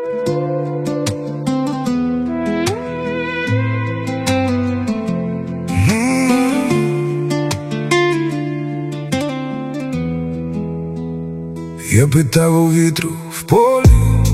Я питав у вітру в полі,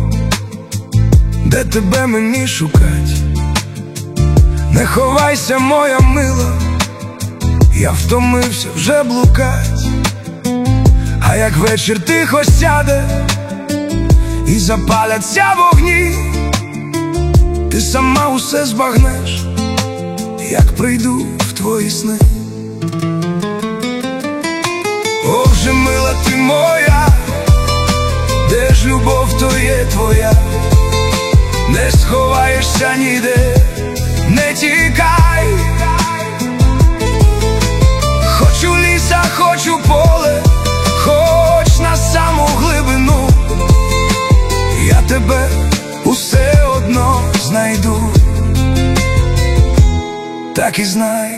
де тебе мені шукать. Не ховайся, моя мила, я втомився вже блукать. А як вечір тихо сяде і запаляться вогні, ти сама усе збагнеш, як прийду в твої сни. Ох же, мила ти моя, де ж любов, то є твоя. Не сховаєшся ніде, не тікай. Хочу ліса, хочу поле, хоч на саму глибину, я тебе усе одно знайду. Так і знай.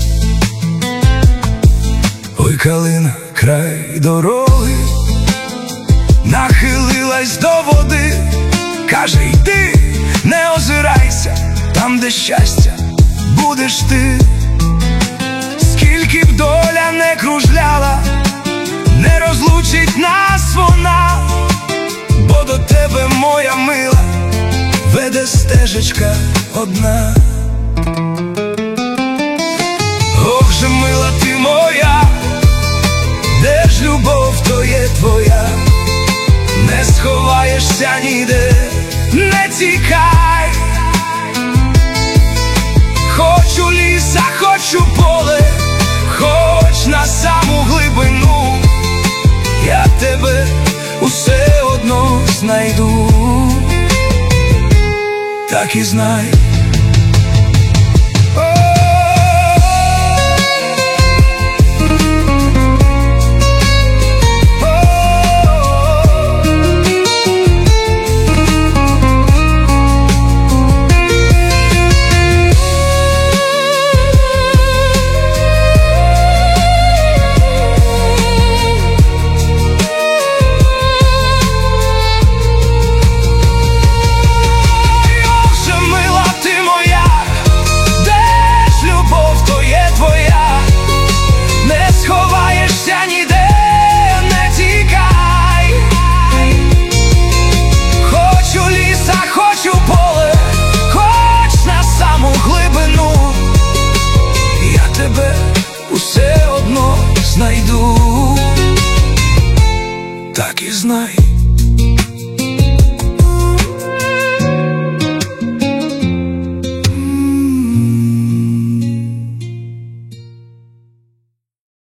Ой, калина, край дороги, нахилилась до води, каже, йди, не озирайся, там, де щастя, будеш ти. Скільки б доля не кружляла, не розлучить нас вона, бо до тебе, моя мила, веде стежечка одна. Ох же, мила ти моя, де ж любов, то є твоя. Не сховаєшся ніде, не тікай. Хочу ліса, хочу поле, хоч на саму глибину, я тебе усе одно знайду. Так і знай.